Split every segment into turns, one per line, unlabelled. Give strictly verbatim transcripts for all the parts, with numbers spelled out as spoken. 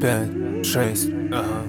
пять, шесть, ага.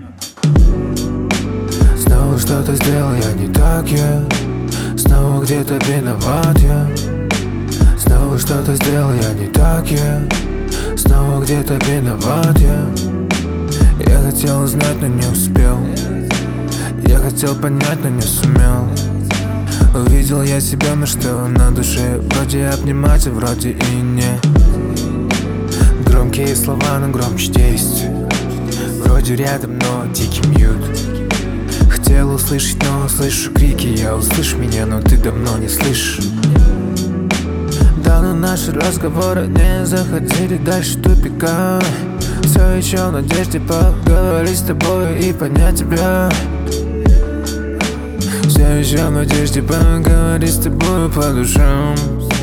Снова что-то сделал я не так, я снова где-то виноват я. Снова что-то сделал я не так, я снова где-то виноват я. Я хотел узнать, но не успел. Я хотел понять, но не сумел. Увидел я себя, но что на душе? Вроде обнимать, а вроде и не. Громкие слова, но громче действия. Вроде рядом, но дикий мьют. Хотел услышать, но слышу крики. Я услышь меня, но ты давно не слышишь. Да, но наши разговоры не заходили дальше тупика. Все еще в надежде поговорить с тобой и понять тебя. Все еще в надежде поговорить с тобой по душам,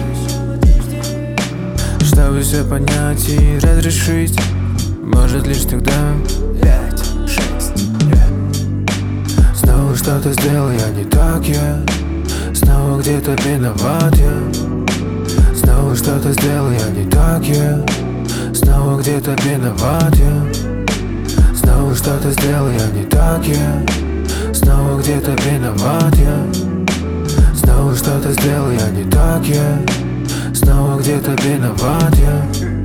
чтобы все понять и разрешить. Может лишь тогда. Пять, шесть, yeah. Снова что-то сделал я не так, я снова где-то виноват я. Снова что-то сделал я не так, я снова где-то виноват я. Снова что-то сделал я не так, я снова где-то виноват я. Снова что-то сделал я не так, я снова где-то виноват я.